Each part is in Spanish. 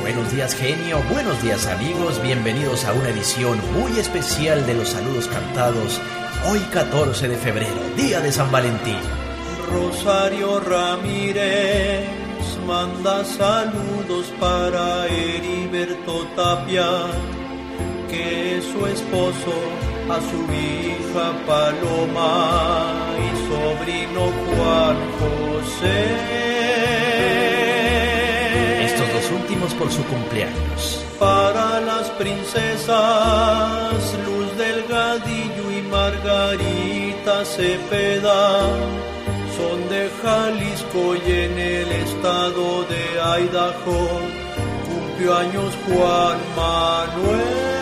Buenos días, genio. Buenos días, amigos. Bienvenidos a una edición muy especial de los saludos cantados. Hoy 14 de febrero, día de San Valentín. Rosario Ramírez manda saludos para Heriberto Tapia, que es su esposo, a su hija Paloma y sobrino Juan José. Estos dos últimos por su cumpleaños. Para las princesas Luz Delgadillo y Margarita Cepeda, son de Jalisco y en el estado de Idaho cumplió años Juan Manuel.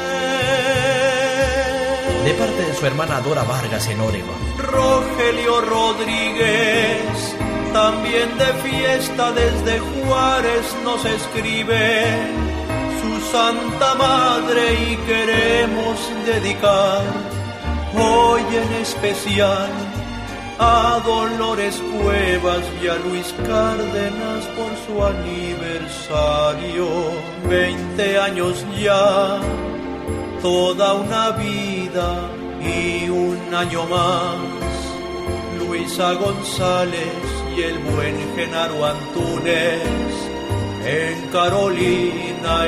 De parte de su hermana Dora Vargas en Oregon. Rogelio Rodríguez, también de fiesta desde Juárez, nos escribe su Santa Madre y queremos dedicar hoy en especial a Dolores Cuevas y a Luis Cárdenas por su aniversario. 20 años ya, toda una vida y un año más. Luisa González y el buen Genaro Antúnez en Carolina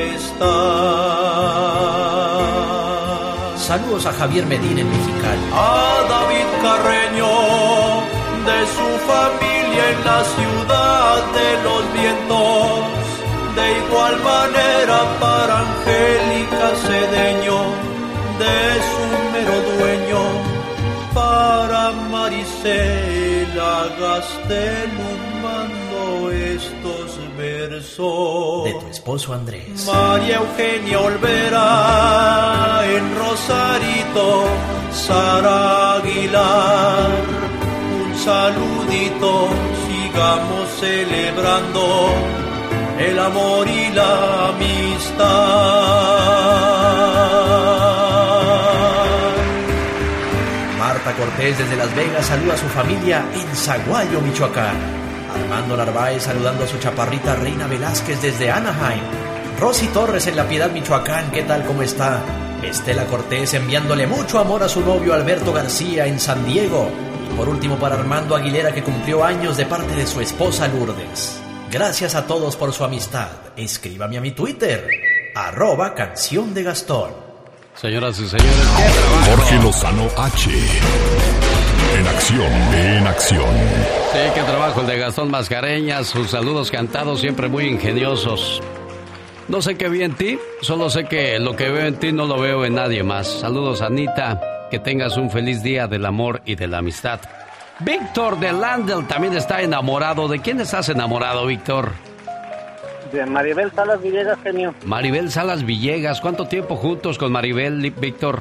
está. Saludos a Javier Medina en Mexicali. A David Carreño, de su familia en la ciudad de los vientos. De igual manera para Angélica Cedeño, de su mero dueño. Para Marisela Gastelum mando estos versos. De tu esposo Andrés. María Eugenia Olvera en Rosarito, Sara Aguilar, un saludito, sigamos celebrando el amor y la amistad. Marta Cortés desde Las Vegas saluda a su familia en Zaguayo, Michoacán. Armando Narváez saludando a su chaparrita Reina Velázquez desde Anaheim. Rosy Torres en La Piedad, Michoacán, ¿qué tal? ¿Cómo está? Estela Cortés enviándole mucho amor a su novio Alberto García en San Diego. Y por último para Armando Aguilera, que cumplió años, de parte de su esposa Lourdes. Gracias a todos por su amistad. Escríbame a mi Twitter, @Canción de Gastón. Señoras y señores, ¿qué trabajo? Jorge Lozano H. En acción, en acción. Sí, qué trabajo el de Gastón Mascareñas. Sus saludos cantados siempre muy ingeniosos. No sé qué vi en ti, solo sé que lo que veo en ti no lo veo en nadie más. Saludos, Anita. Que tengas un feliz día del amor y de la amistad. Víctor de Landel también está enamorado. ¿De quién estás enamorado, Víctor? De Maribel Salas Villegas, genio. Maribel Salas Villegas. ¿Cuánto tiempo juntos con Maribel, Víctor?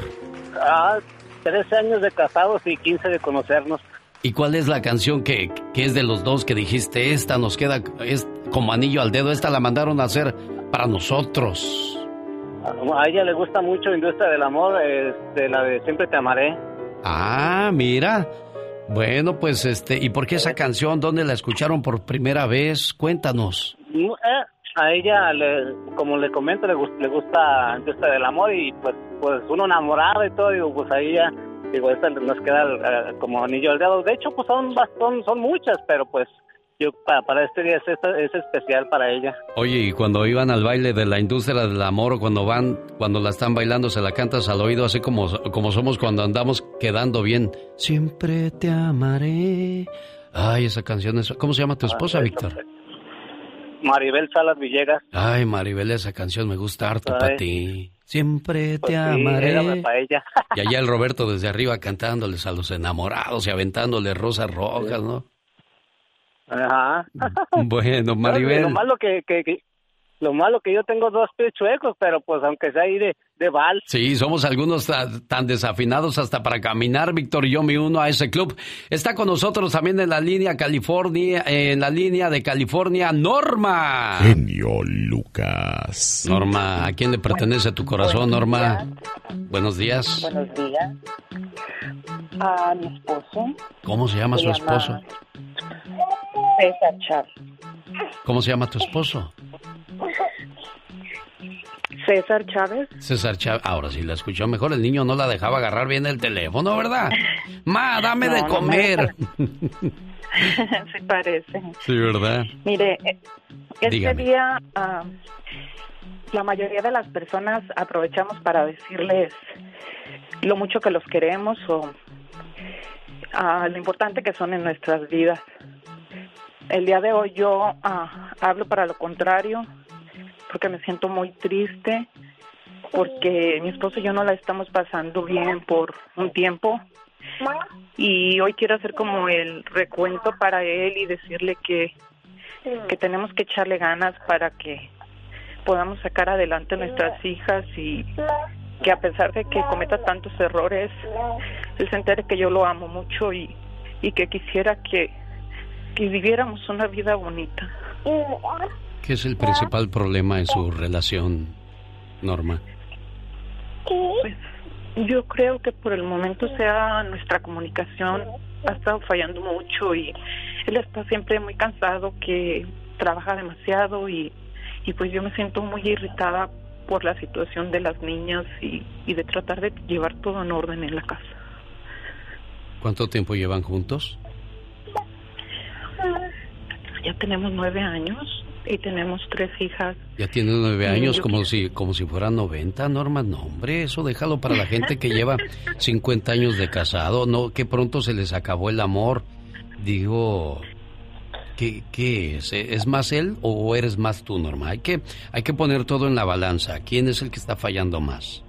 13 años de casados y 15 de conocernos. ¿Y cuál es la canción que es de los dos que dijiste, esta nos queda es como anillo al dedo, esta la mandaron a hacer para nosotros? A ella le gusta mucho Industria del Amor, la de Siempre Te Amaré. Ah, mira. Bueno, pues ¿y por qué esa canción? ¿Dónde la escucharon por primera vez? Cuéntanos. A ella, como le comento, le gusta Industria del Amor y pues uno enamorado y todo, digo, pues ahí ya, digo, esta nos queda como anillo al dedo. De hecho, pues son muchas, pero pues yo para este día es especial para ella. Oye, y cuando iban al baile de la Industria del Amor, o cuando la están bailando, se la cantas al oído, así como somos cuando andamos quedando bien. Siempre te amaré. Ay, esa canción es... ¿Cómo se llama tu esposa, Víctor? Maribel Salas Villegas. Ay, Maribel, esa canción me gusta harto para ti. Siempre te amaré. Sí, para ella. Y allá el Roberto desde arriba cantándoles a los enamorados y aventándoles rosas rojas, ¿no? Ajá. Bueno, Maribel. Lo malo que yo tengo 2 pies chuecos, pero pues aunque sea ahí de vals. Sí, somos algunos tan desafinados hasta para caminar, Víctor, y yo me uno a ese club. Está con nosotros también en la línea de California, Norma. Genio Lucas. Norma, ¿a quién le pertenece tu corazón, Norma? Buenos días. Buenos días. A mi esposo. ¿Cómo se llama su esposo? César Chávez. ¿Cómo se llama tu esposo? César Chávez. César Chávez, ahora sí la escuchó mejor. El niño no la dejaba agarrar bien el teléfono, ¿verdad? Ma, dame de comer. Sí parece. Sí, ¿verdad? Mire, Dígame. día la mayoría de las personas aprovechamos para decirles lo mucho que los queremos o lo importante que son en nuestras vidas. El día de hoy yo hablo para lo contrario, porque me siento muy triste, porque mi esposo y yo no la estamos pasando bien por un tiempo, y hoy quiero hacer como el recuento para él y decirle que tenemos que echarle ganas para que podamos sacar adelante a nuestras hijas, y que a pesar de que cometa tantos errores, él se entere que yo lo amo mucho y que quisiera que viviéramos una vida bonita. ¿Qué es el principal problema en su relación, Norma? Pues yo creo que por el momento sea nuestra comunicación ha estado fallando mucho, y él está siempre muy cansado, que trabaja demasiado, y pues yo me siento muy irritada por la situación de las niñas y de tratar de llevar todo en orden en la casa. ¿Cuánto tiempo llevan juntos? Ya tenemos 9 años y tenemos 3 hijas. Ya tiene 9 años, como si fueran 90, Norma. No, hombre, eso déjalo para la gente que lleva 50 años de casado. No, que pronto se les acabó el amor. Digo, ¿qué es? ¿Es más él o eres más tú, Norma? Hay que poner todo en la balanza. ¿Quién es el que está fallando más?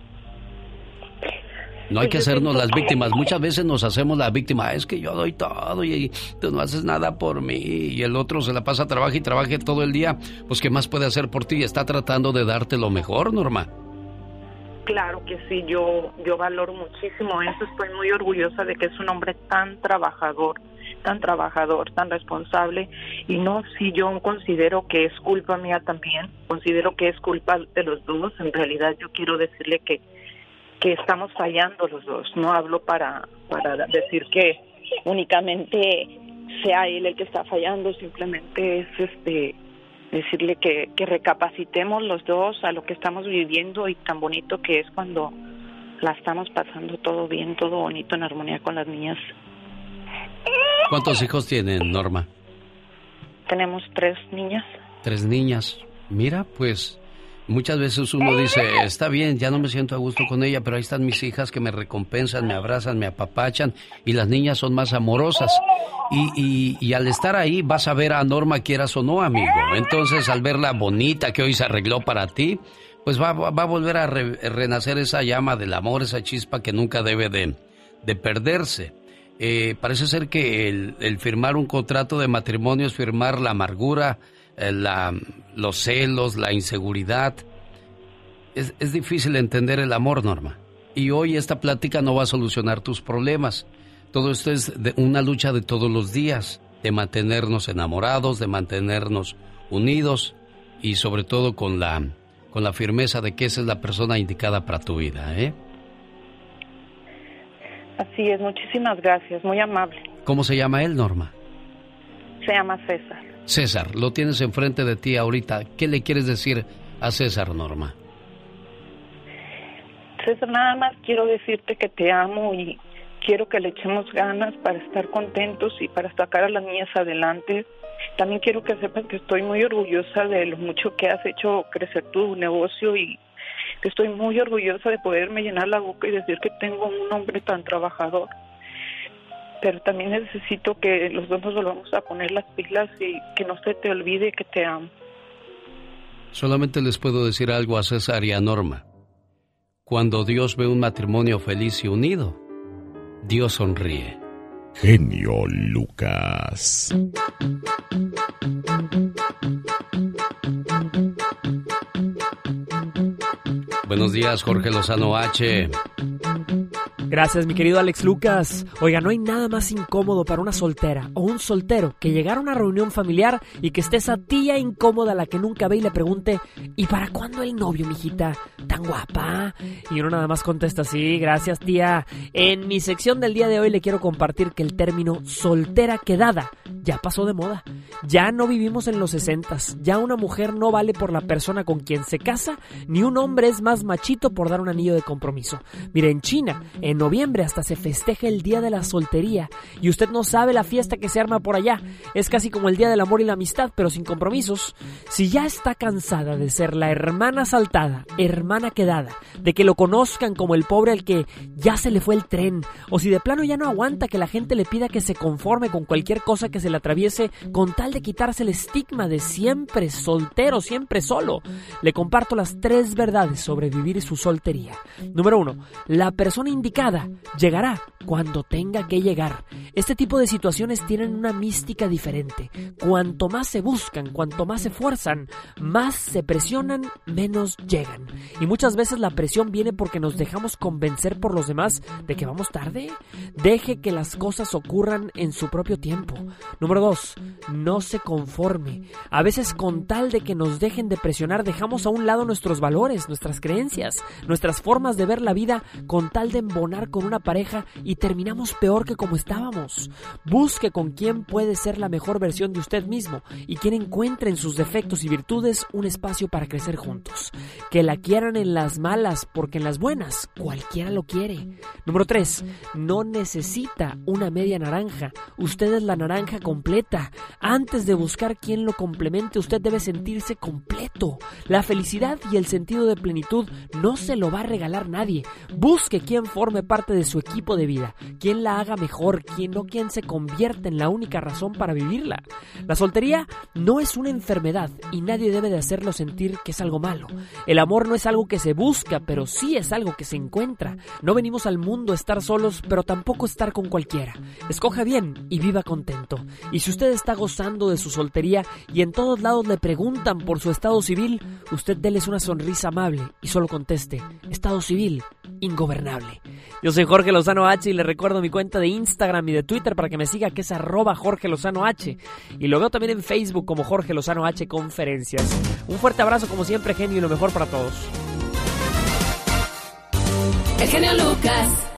No hay que hacernos las víctimas. Muchas veces nos hacemos la víctima. Es que yo doy todo y tú no haces nada por mí. Y el otro se la pasa trabaja y trabaja todo el día. Pues, ¿qué más puede hacer por ti? Está tratando de darte lo mejor, Norma. Claro que sí, yo valoro muchísimo eso. Estoy muy orgullosa de que es un hombre tan trabajador, tan responsable. Y no, si yo considero que es culpa mía también. Considero que es culpa de los dos. En realidad yo quiero decirle que estamos fallando los dos. No hablo para decir que únicamente sea él el que está fallando, simplemente es decirle que recapacitemos los dos a lo que estamos viviendo, y tan bonito que es cuando la estamos pasando todo bien, todo bonito, en armonía con las niñas. ¿Cuántos hijos tienen, Norma? Tenemos 3 niñas. 3 niñas. Mira, pues muchas veces uno dice, está bien, ya no me siento a gusto con ella, pero ahí están mis hijas que me recompensan, me abrazan, me apapachan, y las niñas son más amorosas. Y al estar ahí vas a ver a Norma, quieras o no, amigo. Entonces, al verla bonita que hoy se arregló para ti, pues va a volver a renacer esa llama del amor, esa chispa que nunca debe de perderse. Parece ser que el firmar un contrato de matrimonio es firmar la amargura, los celos, la inseguridad. Es difícil entender el amor, Norma. Y hoy esta plática no va a solucionar tus problemas. Todo esto es una lucha de todos los días, de mantenernos enamorados, de mantenernos unidos, y sobre todo con la firmeza de que esa es la persona indicada para tu vida, ¿eh? Así es, muchísimas gracias, muy amable. ¿Cómo se llama él, Norma? Se llama César. César, lo tienes enfrente de ti ahorita. ¿Qué le quieres decir a César, Norma? César, nada más quiero decirte que te amo y quiero que le echemos ganas para estar contentos y para sacar a las niñas adelante. También quiero que sepas que estoy muy orgullosa de lo mucho que has hecho crecer tu negocio, y que estoy muy orgullosa de poderme llenar la boca y decir que tengo un hombre tan trabajador. Pero también necesito que los dos nos volvamos a poner las pilas y que no se te olvide que te amo. Solamente les puedo decir algo a César y a Norma. Cuando Dios ve un matrimonio feliz y unido, Dios sonríe. Genio Lucas. Buenos días, Jorge Lozano H. Gracias, mi querido Alex Lucas. Oiga, no hay nada más incómodo para una soltera o un soltero que llegar a una reunión familiar y que esté esa tía incómoda a la que nunca ve y le pregunte: ¿y para cuándo el novio, mijita? ¿Tan guapa? Y uno nada más contesta: sí, gracias, tía. En mi sección del día de hoy le quiero compartir que el término soltera quedada ya pasó de moda. Ya no vivimos en los 60s. Ya una mujer no vale por la persona con quien se casa, ni un hombre es más machito por dar un anillo de compromiso. Mire, en China, en noviembre hasta se festeja el Día de la Soltería, y usted no sabe la fiesta que se arma por allá. Es casi como el Día del Amor y la Amistad, pero sin compromisos. Si ya está cansada de ser la hermana saltada, hermana quedada, de que lo conozcan como el pobre al que ya se le fue el tren, o si de plano ya no aguanta que la gente le pida que se conforme con cualquier cosa que se le atraviese con tal de quitarse el estigma de siempre soltero, siempre solo, le comparto las 3 verdades sobre vivir su soltería. Número 1. La persona indicada llegará cuando tenga que llegar. Este tipo de situaciones tienen una mística diferente. Cuanto más se buscan, cuanto más se fuerzan, más se presionan, menos llegan. Y muchas veces la presión viene porque nos dejamos convencer por los demás de que vamos tarde. Deje que las cosas ocurran en su propio tiempo. Número 2. No se conforme. A veces, con tal de que nos dejen de presionar, dejamos a un lado nuestros valores, nuestras creencias, nuestras formas de ver la vida, con tal de embonar con una pareja, y terminamos peor que como estábamos. Busque con quién puede ser la mejor versión de usted mismo y quien encuentre en sus defectos y virtudes un espacio para crecer juntos. Que la quieran en las malas, porque en las buenas cualquiera lo quiere. Número 3. No necesita una media naranja. Usted es la naranja completa. Antes de buscar quien lo complemente, usted debe sentirse completo. La felicidad y el sentido de plenitud no se lo va a regalar nadie. Busque quien forme parte de su equipo de vida, quien la haga mejor, quien se convierta en la única razón para vivirla. La soltería no es una enfermedad y nadie debe de hacerlo sentir que es algo malo. El amor no es algo que se busca, pero sí es algo que se encuentra. No venimos al mundo a estar solos, pero tampoco estar con cualquiera. Escoja bien y viva contento. Y si usted está gozando de su soltería y en todos lados le preguntan por su estado civil, usted déles una sonrisa amable y solo conteste: estado civil ingobernable. Yo soy Jorge Lozano H y le recuerdo mi cuenta de Instagram y de Twitter para que me siga, que es @JorgeLozanoH, y lo veo también en Facebook como Jorge Lozano H Conferencias. Un fuerte abrazo como siempre, genio, y lo mejor para todos. El genio Lucas.